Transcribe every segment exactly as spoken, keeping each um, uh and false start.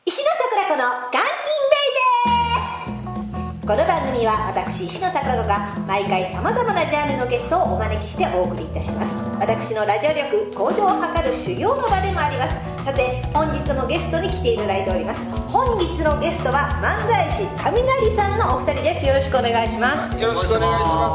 石野桜子の監禁ベイベー。この番組は私石野桜子が毎回さまざまなジャンルのゲストをお招きしてお送りいたします。私のラジオ力向上を図る修行の場でもあります。さて本日のゲストに来ていただいております。本日のゲストは漫才師雷さんのお二人です。よろしくお願いします。 よろしくお願いします。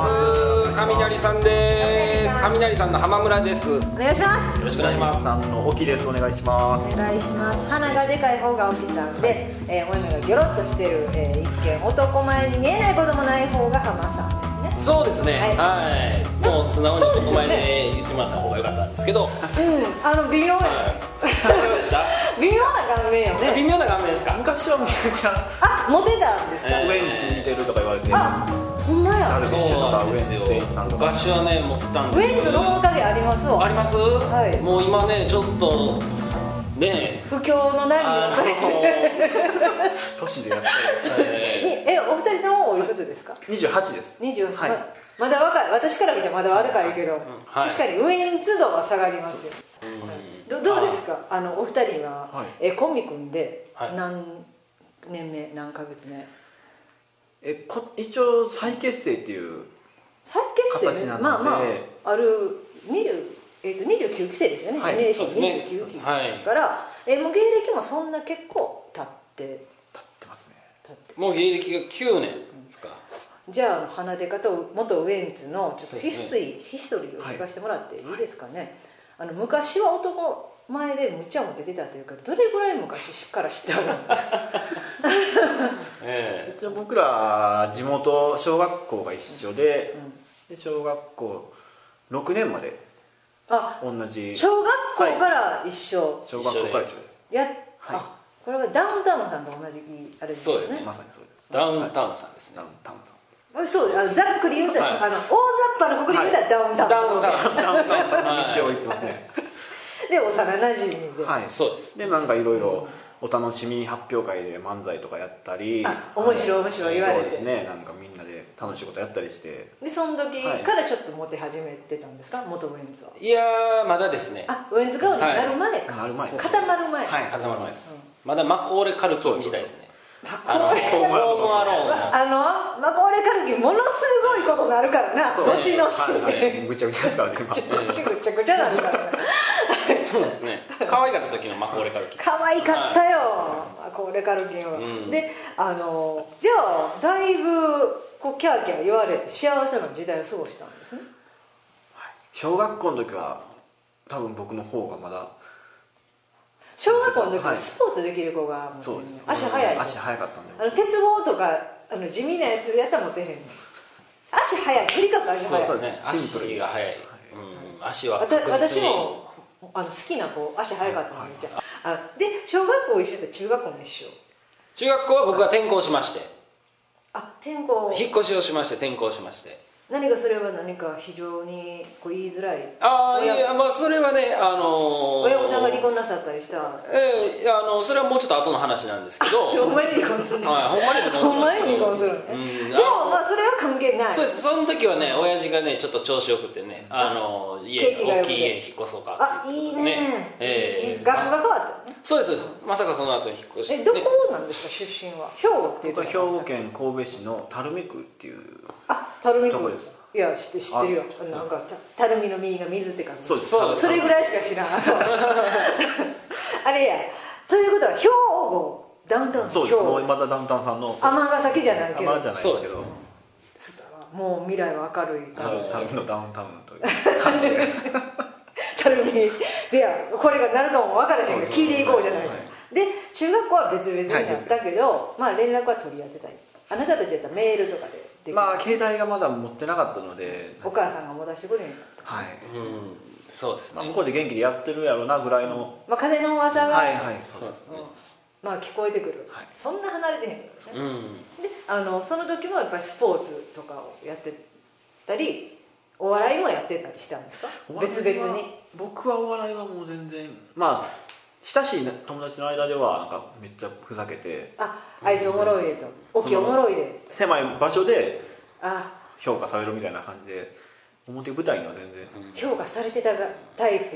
雷さんです。雷さんの浜村です。 お願いします。 よろしくお願いします。 さんの沖です。お願いします。 お願いします。鼻がでかい方が沖さんで、えー、お目がギョロッとしてる、えー、一見男前に見えないこともない方が浜さんですね。 そうですね。はい。はい、もう素直に男前で言ってもらった方が良かったんですけど。 うん。あの微妙や。 そうでした。 微妙な顔面よね。 微妙な顔面ですか。 昔はめちゃくちゃあ、モテたんですか。 ウエンツ似てるとか言われて。 あ、ほんまや。 ダルビッシュとかウエンツ選手さんとか。 昔はね持ってたんウですエンツの面影ありますわ。 あります。 はい。 もう今ねちょっとね不況の波をされて。 都市でやってえ、え、お二人ともおいくつですか。 にじゅうはちです。 にじゅうはち、 はいま、まだ若い。私から見てまだ若いけど、 はい、 確かにウエンツ度は下がりますよ。ど, どうですか。あのお二人は、はい、えコンビ組んで何年目、何ヶ月目。 えこ一応再結成っていう再結成ね。まあまああるにじゅう、えー、とにじゅうきゅうきせいですよね。はい、エヌエーシーにじゅうきゅうきから、はい、えもう芸歴もそんな結構経って経ってますね。 経ってもう芸歴がきゅうねんですか。 うん、じゃあ鼻でかと元ウエンツのちょっとヒストリー、ね、ヒストリーを聞かせてもらっていいですかね。はい、あの昔は男前でむちゃも出てたというか、どれぐらい昔から知ってあるんですか。 えー、一応僕ら地元小学校が一緒で、うん、で小学校ろくねんまであ同じ小学校から一緒、 はい、小学校から一緒です。 や、はい、あこれはダウンタウンさんと同じあれですね。 そうですね、 まさにそうです。 ダウンタウンさんですね。 ダウンタウンさん。 そう、あのざっくり言うたら、はい、あの大雑把なここで言うたらダウンタウン、 ダウンタウンダウンタウンさんの道を言ってますね。 で幼なじみで、 はい、 そうです。 でなんかいろいろお楽しみ発表会で漫才とかやったり、 あ面白い面白い言われて、 そうですね、なんかみんなで楽しいことやったりして、 でその時からちょっとモテ始めてたんですか、はい、元ウエンツは。 いやーまだですね。 あウエンツ顔になる前か、 はい、なる前固まる前、 はい固まる前です、うん、まだマコーレカルキン時代ですね。 あのホームアローン、あのマコーレカルキンものすごいことなるからな、後々ね、 ぐちゃぐちゃですからね、 ぐちゃぐちゃなるからな。 そうですね。可愛かった時のマコーレカルキン。 可愛かったよ、マコーレカルキンは。うん、で、あのじゃあだいぶこうキャーキャー言われて幸せな時代を過ごしたんですね。 はい、小学校の時は多分僕の方がまだ。 小学校の時はスポーツできる子が、 そうです、 足速い、 足速かったんで、 あの鉄棒とかあの地味なやつやったら持てへん。足速い、とにかく足速い。 そうですね、足が速い、うん、足は確実に。 私もあの好きな子足速かったのめっちゃ。あで小学校一緒で中学校も一緒。 中学校は僕が転校しまして、 あ転校、 引っ越しをしまして転校しまして。 何かそれは何か非常にこう言いづらい。 ああいや、まあそれはね、あのー、 親御さんが離婚なさったりした。 ええー、あのそれはもうちょっと後の話なんですけど。 ほんまに離婚するね。 はい、ほんまに離婚する。 ほんまに離婚するね。うん、でもまあそれは関係ない。 そうです。その時はね、親父がねちょっと調子よくてね、あの家大きい家に引っ越そうかっていうことで、ね。 あいいね。 ええー、 学区が変わったね。 そうですそうです。まさかその後に引っ越して、ね。 えどこなんですか出身は。兵庫っていうとこ。 兵庫県神戸市の垂水区っていう。 あ垂水区です。 いや知って知ってるよ。なんかたるみの実が水って感じ。 そうです。 それぐらいしか知らん。あれや。ということは兵庫ダウンタウン。 そうです。もうまだダウンタウンさんの。 尼崎じゃないけど。 尼じゃないですけど。 もう未来は明るい。 たるみのダウンタウンという感じで。 たるみいやこれがなるかも分からへんけど聞いていこうじゃないか。で中学校は別々になったけど、まあ連絡は取り合ってたり。あなたたちやったらメールとかで。 まあ携帯がまだ持ってなかったので、 お母さんが持たせてくれへんかった。 はい、 うん、そうですね。 向こうで元気でやってるやろなぐらいの、 まあ風の噂が、 はいはいそうですね、 まあ聞こえてくる、はい、そんな離れてへんからですね、うん、であのその時もやっぱりスポーツとかをやってたりお笑いもやってたりしたんですか。別々に。 僕はお笑いはもう全然まあ親しい友達の間ではなんかめっちゃふざけて、 ああいつおもろいでと、おきおもろいで、 狭い場所で評価されるみたいな感じで、表舞台には全然、 うん、評価されてたがタイプや。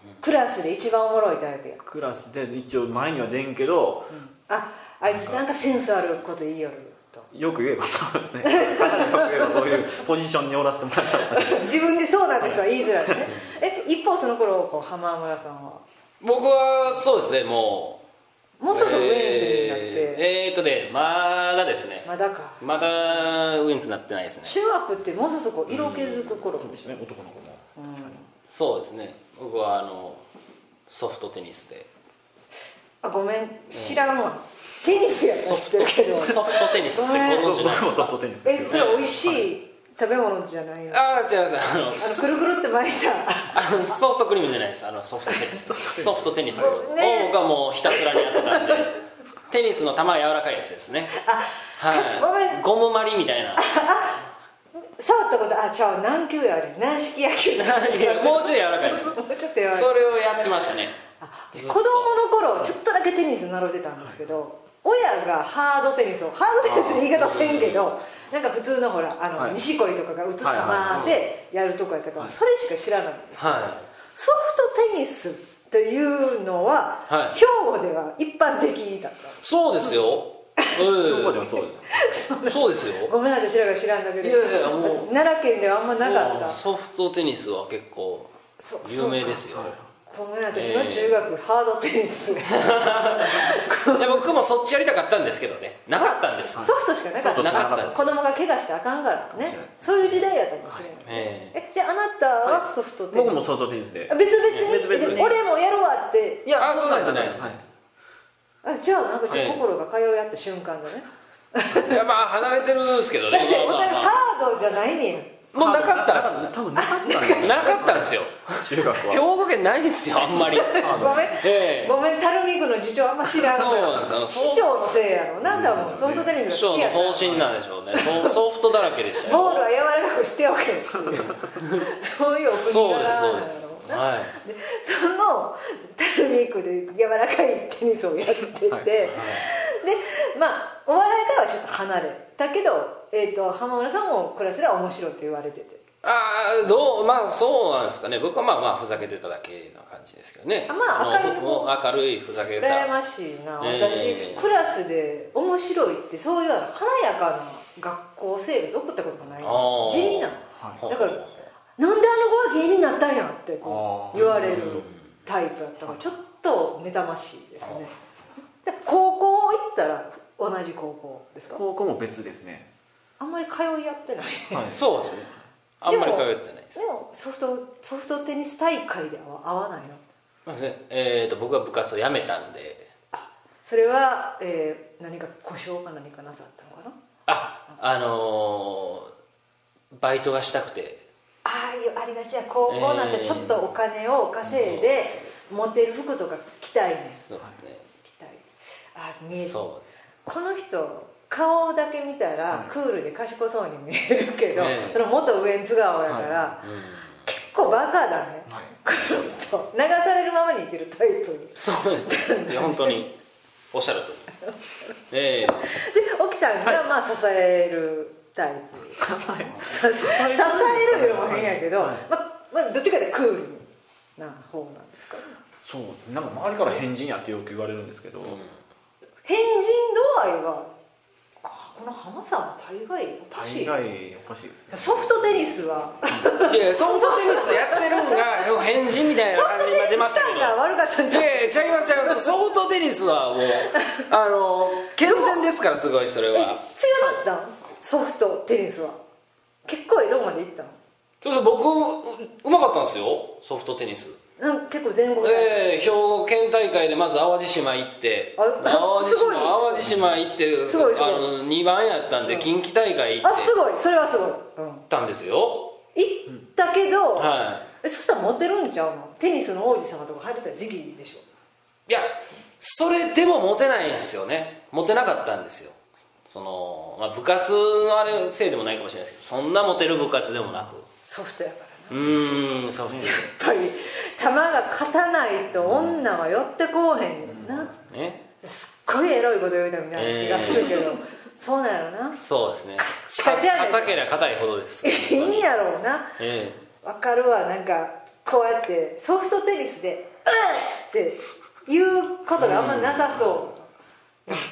クラスで一番おもろいタイプや。 クラスで一応前には出んけど、 うん、ああいつなんかセンスあること言いよるとよく言えばそうですねかなりよく言えばそういうポジションにおらせてもらった自分でそうなんですとは言いづらいですねえ一方その頃こう浜村さんは僕はそうですねもうもうそろそろウエンツになって、 えー、えーとねまだですねまだかまだウエンツになってないですね。 中学ってもうそろそろ色気づく頃ですね男の子も、 うん、 そうですね僕はあのソフトテニスであごめん知らんわ、うん、テニスやったら知ってるけどソフトテニスってご存知なんですか。 ソフトテニスえそれ美味しい食べ物じゃないの。 ああ違いますあのあのくるくるって巻いたあのソフトクリームじゃないですあのソフトテニスソフトテニスをね僕はもうひたすらにやってたんでテニスの球は柔らかいやつですね。 あ、 はい、 ごめんゴムまりみたいな触ったことあちゃう軟球やあれ軟式野球もうちょい柔らかいですもうちょっと柔らかいそれをやってましたね。 子供の頃ちょっとだけテニス習ってたんですけど親がハードテニスをハードテニスに言い方せんけどなんか普通のほらあの、はい、錦織とかが打つ球でやるとこやったから、はい、それしか知らないんですけど、はい、ソフトテニスというのは、はい、兵庫では一般的だった。 そうですよ兵庫ではそうですそうですよごめんなさい知らん知らんだけどいやいやもう奈良県ではあんまなかったソフトテニスは結構有名ですよ。 ごめん私の中学、えー、ハードテニスで僕もそっちやりたかったんですけどねなかったんです。 ソフトしかなかったなかったんです。 子供が怪我してあかんからねそういう時代やったかもしれない、えー、えじゃああなたはソフトテニス、 僕もソフトテニスで別々に、 別々に俺もやるわっていやあそうなんじゃないです、はい、 あじゃあなんかちょっと心が通い合った瞬間だね、 えー、いやまあ離れてるんですけどねだってお互いハードじゃないねんもうなかったんです多分なかったんですなかったんですよ中学は兵庫県ないですよあんまりごめん、えー、ごめん垂水区の次長あんま知らんそうなんですよ市長のせいやろなんだもんソフトテニスが好きやから市長の方針なんでしょうねソフトだらけでしたよボールは柔らかくしておけそういうお国柄なんやろうな、はい、でその垂水区で柔らかいテニスをやってて、はいはい、でまあお笑いからはちょっと離れたけどえー、と浜村さんもクラスでは面白いと言われててああどうまあそうなんですかね僕はまあまあふざけてただけな感じですけどねあまあ明るいもう明るいふざけた羨ましいな、えー、私クラスで面白いってそういう華やかな学校生活送ったことがないんですよ地味な、はい、だからなんであの子は芸人になったんやってこう言われるタイプだったからちょっと妬ましいですねで高校行ったら同じ高校ですか。 高校も別ですねあんまり通い合ってない、 はい、そうですねあんまり通ってないですでもソフト、ソフトテニス大会では合わないの、 まあねえー、と僕は部活を辞めたんであそれは、えー、何か故障か何かなさったのかなああのー、バイトがしたくてああありがちや高校なんてちょっとお金を稼いで、えー、持ってる服とか着たいねそうですね着たいあ見えるそうですこの人顔だけ見たらクールで賢そうに見えるけど、はい、その元ウエンツ顔やから、はいうん、結構バカだね、はい、この人流されるままに生きるタイプそうですね本当におっしゃるとおりえー、 で沖さんがまあ支えるタイプ支え支えるよりも変やけど、はいままあ、どっちかでクールな方なんですかね。 そうですねなんか周りから変人やってよく言われるんですけど、うん、 変人度合いはこの浜さんは大概おかしい大概おかしいですねソフトテニスはいやソフトテニスやってるんが変人みたいな感じが出ましたけどソフトテニスしたんが悪かったんじゃないいやちゃいますちゃいますソフトテニスはもうあの健全ですからすごいそれは強なったんソフトテニスは結構どこまでいったんちょっと僕うまかったんですよソフトテニスなん結構全国ええー、兵庫県大会でまず淡路島行って淡路島淡路島行ってすごいすごいあのにばんやったんで、うん、近畿大会行ってあすごいそれはすごい、うん、 行ったんですよ行ったけど、 うんはい、 えそしたらモテるんちゃうのテニスの王子様とか入ってた時期でしょいやそれでもモテないんですよねモテなかったんですよその、まあ、部活のあれせいでもないかもしれないですけどそんなモテる部活でもなくソフトやからうーんソフトやっぱり球が勝たないと女は寄ってこうへんねんな、ね、すっごいエロいこと言うたみたいな気がするけど、えー、そうなんやろなそうですねカッチカチやねん硬けりゃ硬いほどですいいんやろうな、えー、分かるわなんかこうやってソフトテニスで「うっす!」って言うことがあんまなさそう、うん、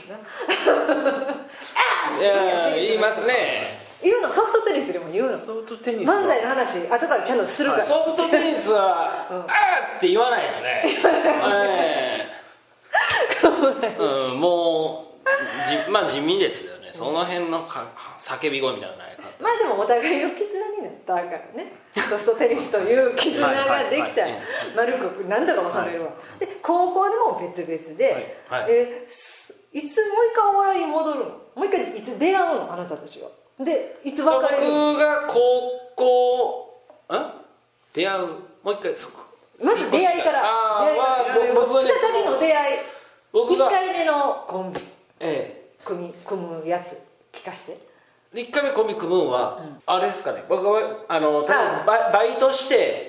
いや言いますね。 言うのソフトテニスでも言うのソフトテニス漫才の話後からちゃんとするから、 ソフトテニスは「うん、あー!」って言わないですね。えーうん、もうじまあ地味ですよね、その辺のか叫び声みたいなのないか。 まあでもお互いの絆になったからね、ソフトテニスという絆ができたら丸く何とか収めるわ、はい、で高校でも別々で、はいはい、えー、いつもう一回お笑いに戻るの、もう一回いつ出会うのあなたたちは、でいつ別れるの。 僕が高校ん出会うもう一回そこまず出会いから、 あー、僕はね、 再びの出会い、 僕がいっかいめのコンビ、 ええ、 組み組むやつ聞かして。 いっかいめコンビ組むんは、うん、あれですかね、僕はあのバイ、バイトして、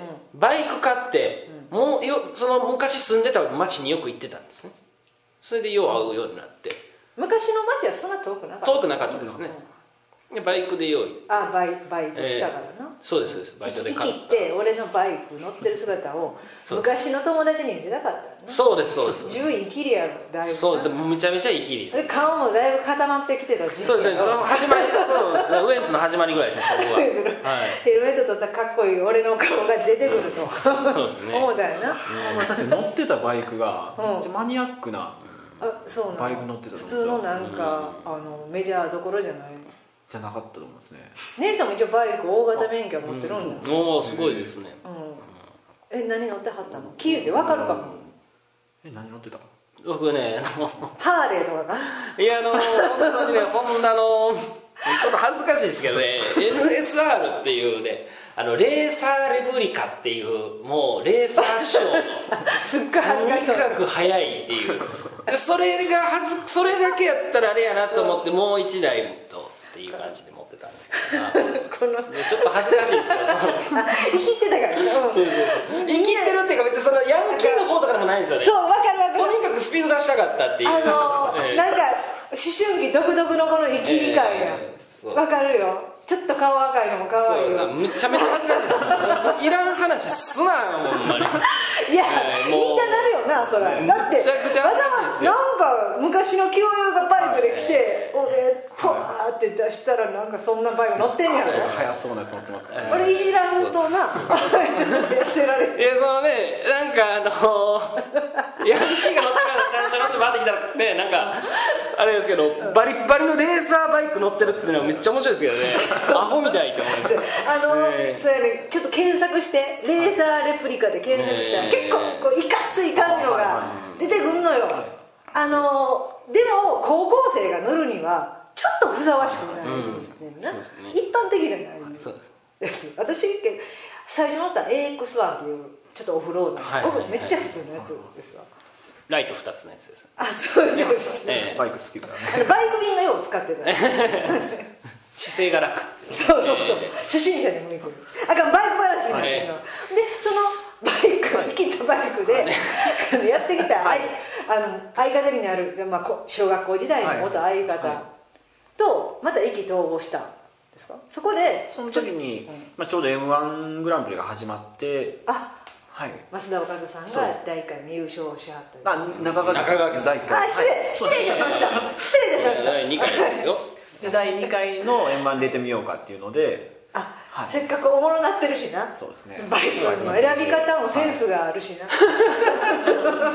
うん、バイク買って、うん、もうよその昔住んでた町によく行ってたんですね。それでよう会うようになって、 昔の町はそんな遠くなかった。 遠くなかったですね、うん、でバイクでようあバイバイトしたからな、 えー、そうですそうです、バイトで買った。生きて俺のバイク乗ってる姿を昔の友達に見せたかったよね。 そうですそうです、 自分生きりやろだいぶ。 そうです、めちゃめちゃ生きりです。 顔もだいぶ固まってきてた時期。 そうですね、その始まりそうですね、ウエンツの始まりぐらいですね、そこは、はい、 ヘルメット取ったらかっこいい俺の顔が出てくると、うん、そうですね、思ったよな、うん、 確かに乗ってたバイクがめっちゃマニアックな、 うん、あそうなの、 バイク乗ってたと思う。 普通のなんか、うん、あのメジャーどころじゃないじゃなかったと思いますね。 姉さんも一応バイク大型免許持ってるんだ、 うん、おおすごいですね、 うん、え何乗ってはったの？キーで分かるかも、うん、 え何乗ってた？ 僕ね、あのハーレーとかかいやあの本当にね、ホンダのちょっと恥ずかしいですけどねエヌエスアール っていうね、あのレーサーレプリカっていうもうレーサーショーのすっごい恥ずかしそう、 とにかく速いっていうでそれがはずそれだけやったらあれやなと思って、うん、もう一台とっていう感じで持ってたんですけどこのちょっと恥ずかしいですよ生きてたからね、 そうそうそう生きてるっていうか別にそのヤンキーの方とかでもないんですよね。 そう分かる分かる、 とにかくスピード出したかったっていう、 あのーえー、なんか思春期独特のこの生きり感や、えー、分かるよ。ちょっと顔赤いのも可愛いよ。 めちゃめちゃ恥ずかしいですいらん話すなよほんまにいや、えー、言いたなるよなそれ、うん、だってめちゃくちゃ恥ずかしいですよ。 なんか昔の清代がバイクで来て、はい、俺ポワーって出したらなんかそんなバイク乗ってんやろ。 速そうなやつ乗ってますから、ね、 俺いじらんとなやってられる。 いやそのね、なんかあのヤンキーが乗ってからちょっと待ってきたらね、なんかあれですけどバリバリのレーサーバイク乗ってるっていうのはめっちゃ面白いですけどねアホみたいって思ってあの、えー、そうやね、ちょっと検索してレーサーレプリカで検索したら、えー、結構こういかつい感じのが出てくんのよ。あのでも高校生が乗るにはちょっとふさわしくないねんな、うん、一般的じゃない。 そうです。 私最初乗った エーエックスワン っていうちょっとオフロード、はい、僕めっちゃ普通のやつですわ。 ライトふたつのやつです。 あ、そういうの知ってる、 えー、バイク好きだね。 バイク便がよう使ってた姿勢が楽そうそうそう、えー、初心者に向いてる。あかん、バイク話になってしまう、はい、でそのバイク、はい、生きたバイクで、はい、やってきた、はい、あの相方になる、まあ、小学校時代の元相方とまた意気投合したんですか？そこでその時に、うん、まあ、ちょうど エムワン グランプリが始まって、 あ、はい、増田岡田さんがだいいっかいめ優勝しはったんです、ね、 中川中川在あ、失礼、失礼いたしました失礼いたしました。 だいにかいですよでだいにかいの エムワン 出てみようかっていうので、 あ、はい、せっかくおもろなってるしな。 そうですね、 バイクの選び方もセンスがあるしな、はい、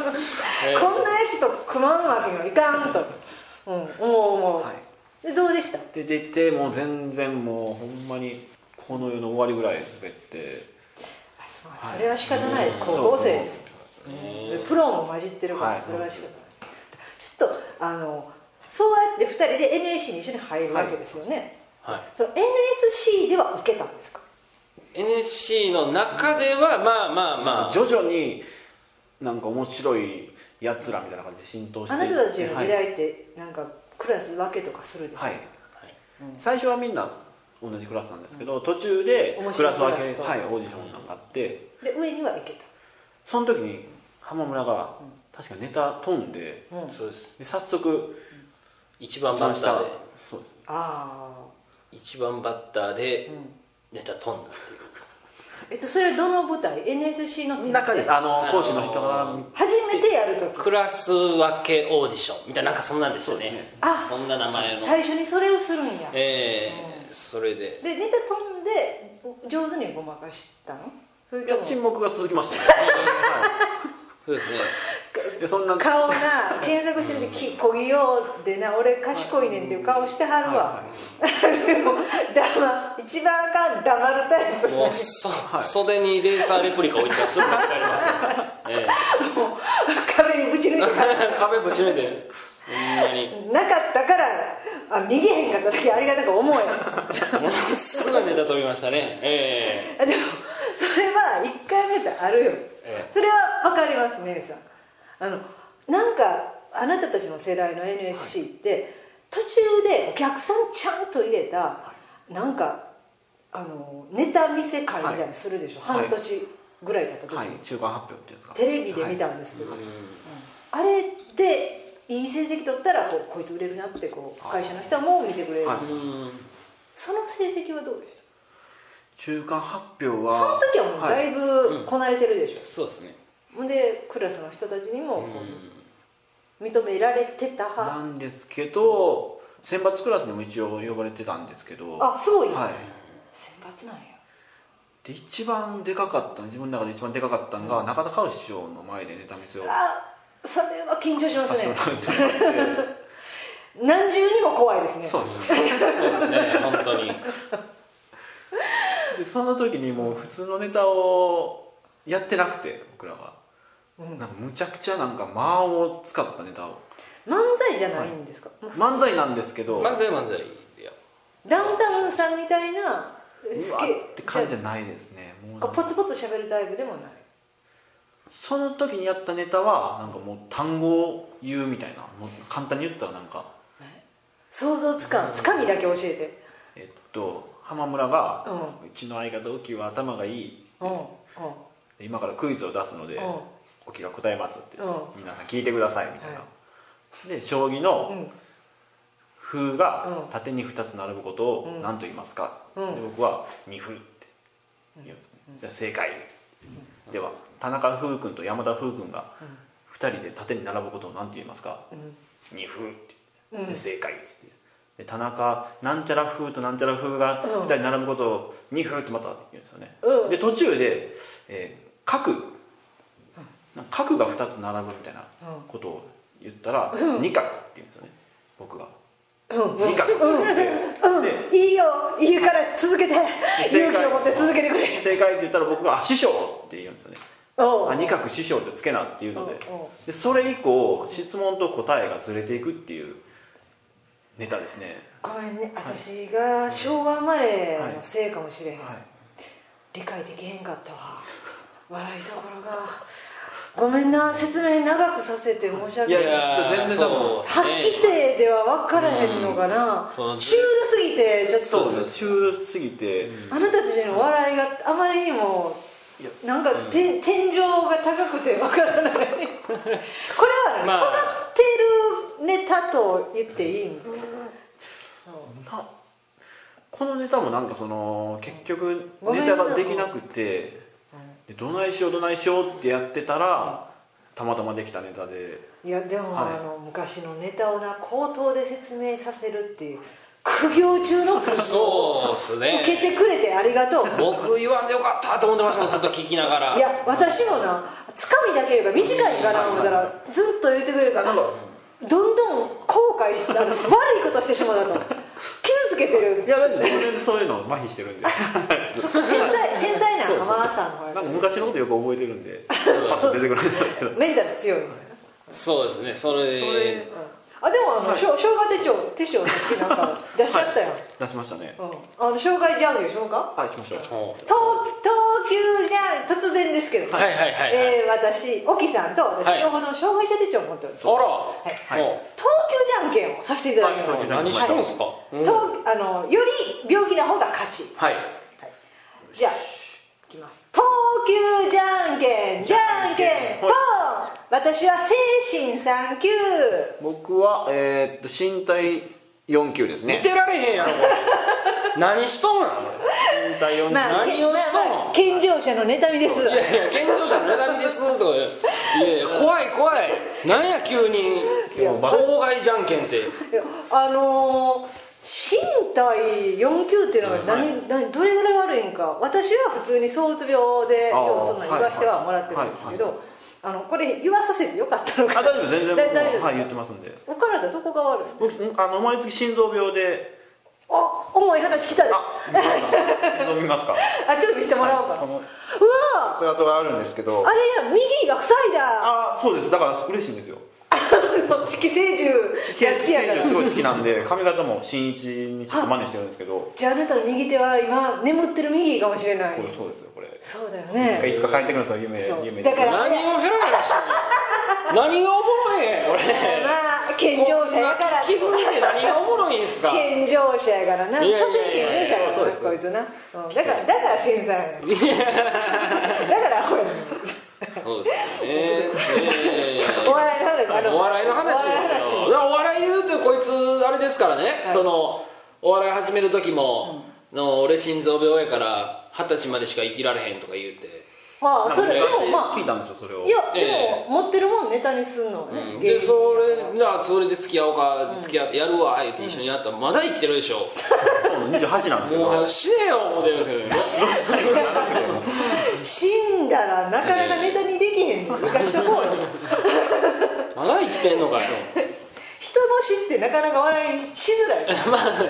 こんなやつと組まんわけにはいかんと、うん、思う思う、はい、でどうでした？ で出てもう全然もうほんまにこの世の終わりぐらい滑って、 あ、そう、それは仕方ないです、はい、高校生です、でプロも混じってるから、はい、それは仕方ない。ちょっとあのそうやってふたりで エヌエスシー に一緒に入るわけですよね、はいはい、その エヌエスシー では受けたんですか？ エヌエスシー の中ではまあまあまあ徐々になんか面白いやつらみたいな感じで浸透して、 あなたたちの時代ってなんかクラス分けとかするんですか？ はい、はい、うん、最初はみんな同じクラスなんですけど、うん、途中でクラス分け、はい、オーディションがあって、 で上には行けた。 その時に浜村が確かネタ飛んで、 うん、そうです。 で早速一番バッターで、 そうです、 ああ、 一番バッターでネタ飛んだっていう、 えっとそれはどの舞台 エヌエスシー の転生中です。あの講師の人が初めてやるときクラス分けオーディションみたいな、なんかそんなんですよね。 そうですねあそんな名前の。 最初にそれをするんやええー、それででネタ飛んで上手にごまかしたの？それいやとも沈黙が続きましたね。 そうですね。 でそんな顔な検索してみてきこぎようでな俺賢いねんっていう顔してはるわ、でも黙一番あかん黙るタイプもうそ、はい、袖にレーサーレプリカ置いてたらすぐ分かりますから、ええ、 もう壁にぶち抜いて壁ぶち抜いてほんまになかったからあ逃げへんかった時ありがたく思えものすごいネタ飛びましたね。えでもそれはいっかいめってあるよ、 ええ、 それは分かります姉さん。あのなんかあなたたちの世代の エヌエスシー って途中でお客さんちゃんと入れたなんかあのネタ見せ会みたいなのするでしょ、はい、半年ぐらい経った時に、 はい、中間発表ってやつがテレビで見たんですけど、 はい、 あれでいい成績取ったらこうこいつ売れるなってこう会社の人も見てくれる、はい、その成績はどうでした？ 中間発表はその時はもうだいぶこなれてるでしょ、 はい、うん、そうですね。 でクラスの人たちにもこう認められてた派なんですけど、選抜クラスにも一応呼ばれてたんですけど、 あすごい、 はい、 選抜なんや。 で一番でかかった自分の中で一番でかかったのが、うん、中田香師匠の前でネタ見せをあそれは緊張しますね。 て何重にも怖いですね。 そうですねそうですね本当に。 でその時にもう普通のネタをやってなくて僕らは、うん、なんかむちゃくちゃなんか間を使ったネタを漫才じゃないんですか？ はい、漫才なんですけど漫才漫才やダウンタウンさんみたいなうわって感じじゃないですね。もうポツポツ喋るタイプでもない。 その時にやったネタはなんかもう単語を言うみたいな、もう簡単に言ったらなんか想像つかん、つかみだけ教えて。 えっと浜村が、うん、うちの相方沖は頭がいい、うんうん、今からクイズを出すので、うん、沖が答えますって言って、うん、皆さん聞いてくださいみたいな、はい、で将棋の歩が縦にふたつ並ぶことを何と言いますか、うん、で僕は二歩って言うんですね、うん、正解、うん、では田中風君と山田風君がふたりで縦に並ぶことを何て言いますか、うん、二歩って言って、で正解ですってで田中なんちゃら風となんちゃら風がふたり並ぶことをに風ってまた言うんですよね、うん、で途中で、えー、角角がふたつ並ぶみたいなことを言ったら、うん、二角って言うんですよね僕が、うん、二角って言って、 うん、いいよいいから続けて勇気を持って続けてくれ正解って言ったら僕が「あ師匠」って言うんですよね。あ二角師匠ってつけなっていうの で, でそれ以降質問と答えがずれていくっていうネタですね。 ごめんね、私が昭和生まれのせいかもしれへん、はいはい、理解できへんかったわ笑いどころがごめんな、説明長くさせて申し訳ない。いや全然多分発揮性では分からへんのかな、うん、シュールすぎてちょっとそうですシュールすぎて、 うん、あなたたちの笑いがあまりにもなんか、うん、天井が高くて分からないこれはね、まあ、尖ってるネタと言っていいんですか、うんなこのネタもなんかその結局ネタができなくて、でどないしようどないしようってやってたらたまたまできたネタで。 いやでも、はい、あの昔のネタをな口頭で説明させるっていう苦行中の苦行そうですね、 受けてくれてありがとう。 僕言わんでよかったと思ってましたもんずっと聞きながら。 いや私もなつかみだけ言うから短いんかな思ったらずっと言ってくれるからなんかどんどん後悔して悪いことしてしまうだと傷つけてる。 いやだって全然そういうの麻痺してるんでそこ繊細繊細な浜田さんのなんか昔のことよく覚えてるんで出てくるんですけどメンタル強い。 そうですねそれでそれ、うんあでもあの、はい、生姜手帳手帳さっきなんか出しちゃったよ、はい、 出しましたね、 うん、あの生姜ジャンル生姜はいしました。 東急じゃ突然ですけど、 はいはいはい、はいえー、私沖さんと私、はい、両方とも障害者手帳を持っております。 あら、 はいはい、東急じゃんけんをさせていただきます、はい、 何したんですか、はい、 とあのより病気な方が勝ち。 はい、はい、 じゃあいきます。東急じゃんけんじゃんけんポン、はい、私は精神さん級、 僕は、えー、っと身体よん級ですね。 見てられへんやろこれ何しとんなん俺まあ、 何をしとんの、 まあ、健常者の妬みです。 いやいや健常者の妬みですとか、いやいや怖い怖い、なんや急に当該じゃんけんって。 あのー身体よん級っていうのが何、はい、何どれぐらい悪いんか。私は普通に躁うつ病で要するに言わしてはもらってるんですけど、あのこれ言わさせてよかったのか。 あ大丈夫全然僕大丈夫、 はい、言ってますんで。 お体どこが悪いんですか。 あの生まれつき心臓病で。 あ、重い話来たで。 あ、見ますか。 あ、ちょっと見せてもらおうか。 はい、 うわー。それがあるんですけど。 あれや、右が塞いだ。 あ、そうです。だから嬉しいんですよ。 寄生獣が好きやから。 すごい好きなんで、髪型も新一にちょっと真似してるんですけど。 じゃああなたの右手は今眠ってる右かもしれない。 これそうですよこれ。 そうだよね。 いつか帰ってくるんですよ夢夢。 だから何をヘラヘラしてんの。何がおもろいねん俺。 まあ健常者やから。 気づいて何がおもろいんすか。 健常者やからな。所詮健常者やからこいつな。だからだから繊細。だからほら。 そうですね。 お笑いの話、あのお笑いの話ですよ。お笑い言うてこいつあれですからね、はい、そのお笑い始める時も、うん、の俺心臓病やから二十歳までしか生きられへんとか言うて。 ああ、それでもまあ聞いたんですよそれを。 いやでも持ってるもんネタにすんのはね、 うん、でそれじゃあそれで付き合おうか、うん、付き合ってやるわ言って一緒にやったらまだ生きてるでしょ。 にじゅうはちなんですけど。 もう死ねよ思ってるんですけどね。 死んだらなかなかネタにできへんの。昔の方まだ生きてんのかよ。 人の死ってなかなか笑いしづらい。まあ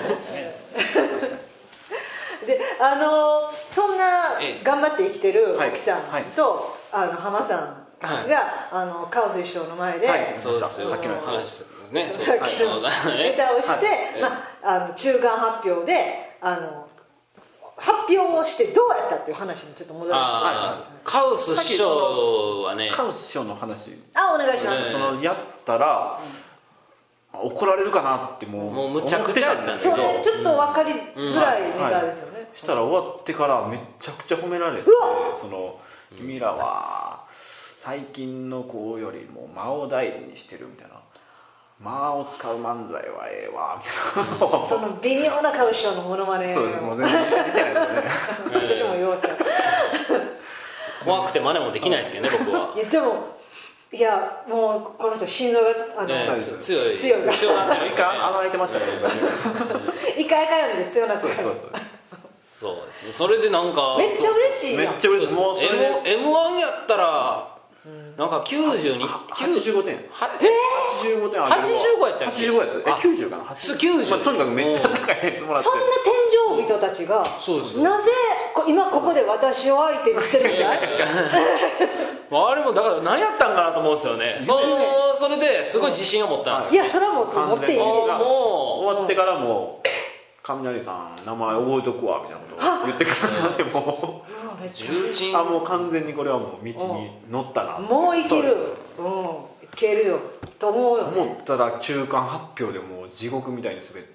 で、あのそんな頑張って生きてる奥さんと、はいはい、あの浜さんが、はい、あのカオス師匠の前で、 はい、そうですよさっきの話ですね。 さっきのネタをして、はいまあ、あの中間発表であの発表をしてどうやったっていう話にちょっと戻りまして、カウス師匠はね、 カウス師匠の話、 あ、お願いします。 そのやったら、うん、怒られるかなってもうもうむちゃくちゃやったんですけど、 それちょっと分かりづらいネタですよね、うんはい、 したら終わってからめちゃくちゃ褒められて、その君らは最近の子よりも間を大事にしてるみたいな、間を使う漫才はええわみたいなその微妙なカウス師匠のモノマネ。 そうです、もう全然見てないですよね私も言おうか怖くて真似もできないですけどね僕は。 いやでもいやもうこの人心臓があの、 ね、強い強い強なってる。 一回穴開いてましたね一回赤いので強なってる。 そうそうそうですね。それでなんかめっちゃ嬉しいやん。 めっちゃ嬉しい。もうそれでエムワン やったらなんかきゅうじゅうに、 はちじゅうごてん。えー、はちじゅうごてんあげるわ。 はちじゅうごやったっけ。 はちじゅうごやった。え、きゅうじゅうかな。 きゅうじゅう。 まあ、とにかくめっちゃ高いやつもらって。 そんな天井人たちがなぜ今ここで私を相手にしてるんだい。 あれもだから何やったんかなと思うんですよね。そのそれですごい自信を持ったんですよ。 いやそれはもう持っていいです。もう終わってからもう雷さん名前覚えとくわみたいなことを言ってくださってもう重鎮あもう完全にこれはもう道に乗ったな。 もういける。うんいけるよと思うよね。 思ったら中間発表でもう地獄みたいに滑って、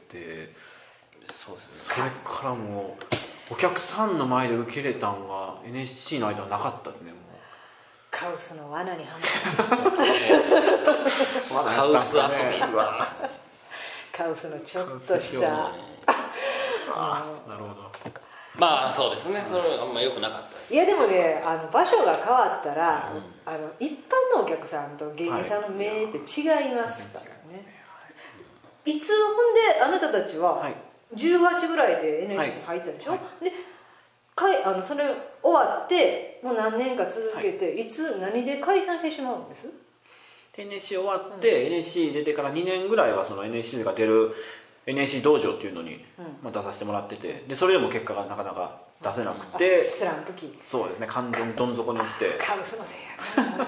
そうですね。 それからもうお客さんの前で受け入れたんが エヌエスシー の間はなかったですね。もうカウスの罠にはまったカウス遊びカウスのちょっとしたあなるほど。 まあそうですね。それはあんま良くなかったです。 いやでもねあの場所が変わったら、うん、あの一般のお客さんと芸人さんの目って違いますからね、はい、いつほんであなたたちはじゅうはちぐらいで エヌエスシー に入ったでしょ、はいはい、でかいあのそれ終わってもう何年か続けて、はい、いつ何で解散してしまうんです？ エヌエスシー 終わって、うん、エヌエスシー 出てからにねんぐらいはその エヌエスシー が出るエヌエスシー 道場っていうのに、まあ、出させてもらってて、でそれでも結果がなかなか出せなくて、 スランプ期。 そうですね、完全にどん底に落ちてカウスのせいやな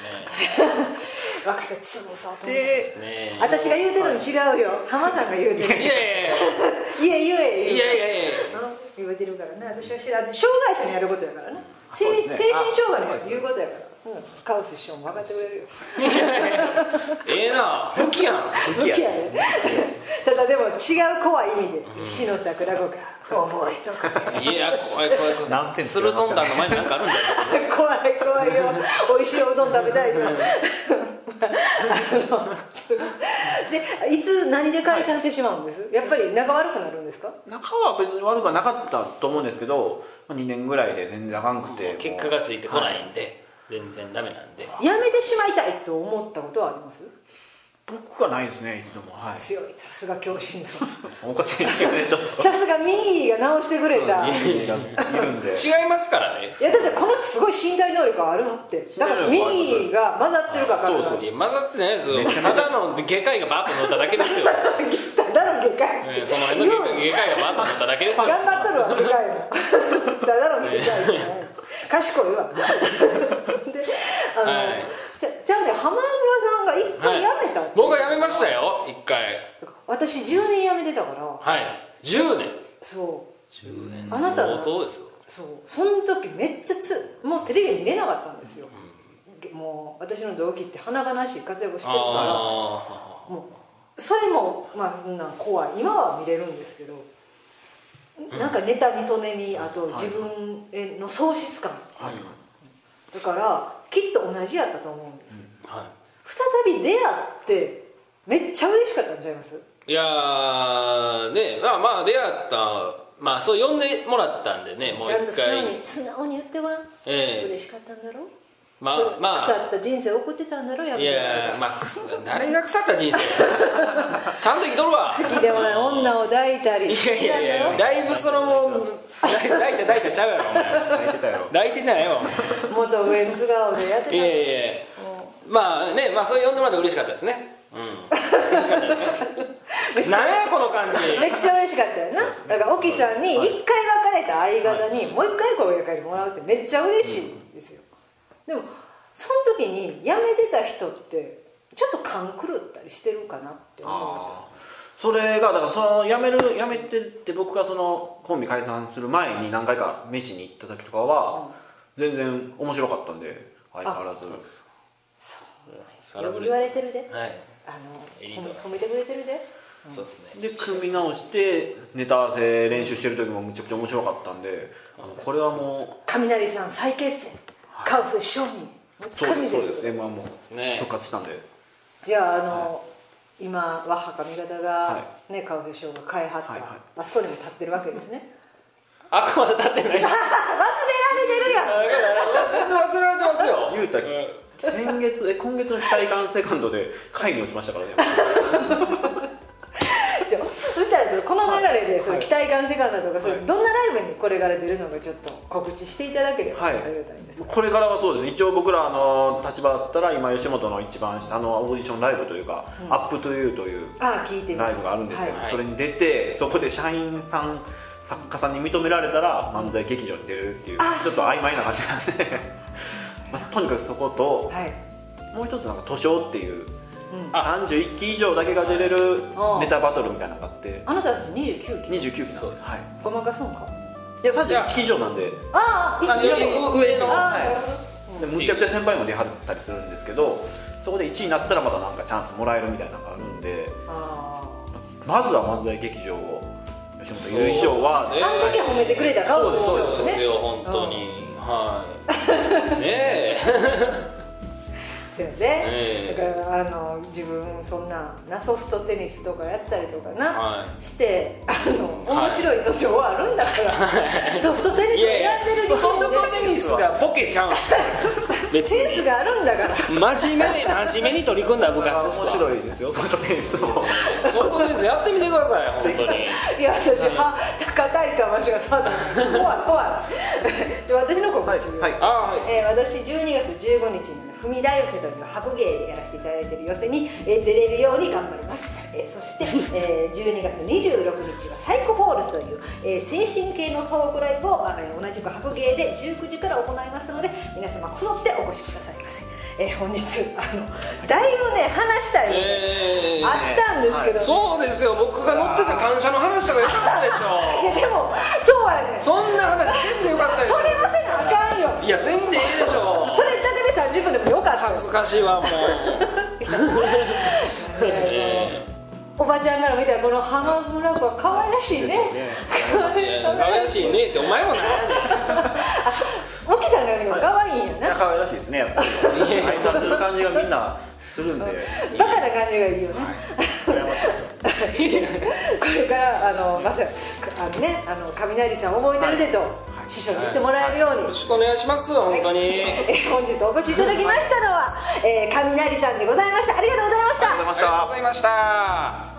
若手潰そうと思ってね。私が言うてるのに違うよ、浜さんが言うてる。 いやいやいや言え言えいやいやいや言うてるからね。私は知らず障害者にやることやからね。精神障害のやつ言うことやから、うん、カウス師匠も分かってくれるよええな、武器やん。 武器やねただでも違う怖い意味で石の桜子が覚えとくいや怖い怖い怖い。 何点スルトンダンの前に何かあるんだよ怖い怖いよ。美味しいおうどん食べたいからのでいつ何で解散してしまうんです？やっぱり仲悪くなるんですか？ 仲は別に悪くはなかったと思うんですけどにねんぐらいで全然あかんくて結果がついてこないんで、はい、全然ダメなんでやめてしまいたいと思ったことはあります？ 僕はないですね、一度も、はい、 強い、さすが強心臓おかしいですけどね、ちょっとさすがミギーが直してくれた。 ミギーがいるんで違いますからね。 いやだってこの人すごい身体能力あるってだからミギーが混ざってるか分からない。 そうそう、混ざってないですよ。ただの外科医がバーッと乗っただけですよただの外科医、 えー、その辺の外科医がバーッと乗っただけですよ。 頑張っとるわ外科医もただの外科医じゃない賢いわであの、はい、じゃじゃあね浜村さんが一回辞めた、はい、 僕は辞めましたよ一回。 私じゅうねん辞めてたから。 はいじゅうねん。 そうじゅうねんあなた相当ですよ。 そうその時めっちゃつもうテレビ見れなかったんですよ、うん、もう私の同期って華々しい活躍してるからもうそれもまあそんな怖い。今は見れるんですけど、なんか妬みそねみ、あと自分への喪失感、はい、だからきっと同じやったと思うんです、うんはい、再び出会ってめっちゃ嬉しかったんちゃいます？ いやーねまあまあ出会ったまあそう呼んでもらったんでね、もう一回ちゃんと素直に素直に言ってごらん、えー、嬉しかったんだろう。まあまあ、腐った人生送ってたんだろう。やっぱりいやまあ誰が腐った人生ちゃんと生きとるわ。 好きでもない女を抱いたり。 いやいやいやだいぶそのもう抱いて抱いてちゃうやろお前。 抱いてたよ抱いてないよ元ウエンツ顔でやってた。 いやいやいやまあねまあそう呼んでもらって嬉しかったですね。うん嬉しかったですね。何やこの感じ。 めっちゃ嬉しかったよな。だから沖さんに一回別れた相方にもう一回声をかけてもらうってめっちゃ嬉しいんですよ。でもその時に辞めてた人ってちょっと勘狂ったりしてるかなって思うじゃん。 それがだからその辞める辞めてって僕がそのコンビ解散する前に何回か飯に行った時とかは全然面白かったんで相変わらず。 そうよく言われてるで、 はい、 あの褒めてくれてるで、 うん、そうですね。 で組み直してネタ合わせ練習してる時もむちゃくちゃ面白かったんで、あのこれはもう雷さん再結成、はい、カオス商人そうですそうです エムワン も復活したんで、 じゃああの、はい、今ワッハ髪型がね、はい、カオス師匠が変えはった、はいはい、あそこにも立ってるわけですね。 あくまで立ってない忘れられてるやん全然忘れられてますよ。 言うた先月え今月の期待感セカンドで下位に落ちましたからねじゃそしたらちょっとこの流れでその期待感セカンドとか、はい、どんなライブにこれから出るのかちょっと告知していただければありがたいんです、 はい、これからはそうですね、一応僕らの立場だったら今吉本の一番下のオーディションライブというか、うん、アップトゥユーというライブがあるんですけど、はい、それに出てそこで社員さん作家さんに認められたら漫才劇場に出るっていう、ちょっと曖昧な感じなんでまあ、とにかくそこと、はい、もう一つなんか図書っていう、うん、さんじゅういっき以上だけが出れるネタバトルみたいなのがあって、 あなたたちにじゅうきゅうきにじゅうきゅうきなんです、はい、 ごまかすんか。 いやさんじゅういっき以上なんで、 ああ上の、 はい、でむちゃくちゃ先輩も出はったりするんですけど、そこでいちいになったらまたなんかチャンスもらえるみたいなのがあるんで、あまずは漫才劇場を吉本優勝は、 ね、あの時褒めてくれた顔ですよね。そうですよ本当に、うん、はいねえそうやね、だからあの自分そんななソフトテニスとかやったりとかな、はい、してあの面白い土壌はあるんだから、はい、ソフトテニスを選んでる時点でソフトテニスがボケちゃうんですよ別にセンスがあるんだから真面目に真面目に取り組んだ部活面白いですよソフトテニスもソフトテニスやってみてください本当に。 いや私は高い魂が触った怖い怖いで私の告知で、はいはいえー、私じゅうにがつじゅうごにちに踏み台寄せという白芸でやらせていただいている寄せに、えー、出れるように頑張ります、えー、そして、えー、じゅうにがつにじゅうろくにちはサイコフォールズという、えー、精神系のトークライブを、えー、同じく白芸でじゅうくじから行いますので皆様こぞってお越しくださいませ。えー、本日あのだいぶね話したい、えー、あったんですけど、ねはい、 そうですよ僕が乗ってた感謝の話とかよかったでしょいやでもそうやねそんな話せんでよかったよそれはせなあかんよ。 いやせんでいいでしょそれだけでさんじゅっぷんでもよかった。 恥ずかしいわもう、えー、 おばちゃんから見たらこの浜村子は可愛らしいね。 可愛らしいねってお前もな。 モッキーさんから見ても可愛いんやな。 可愛らしいですね。やっぱり愛されてる感じがみんなするんで。 バカな感じがいいよね。 羨ましいですよ。 これからあのまさあのねあの雷さん覚えてるでと、はい、師匠に言ってもらえるように、はい、 よろしくお願いします本当に、はい、 本日お越しいただきましたのは、えー、雷さんでございました。ありがとうございました。 ありがとうございました。 ありがとうございました。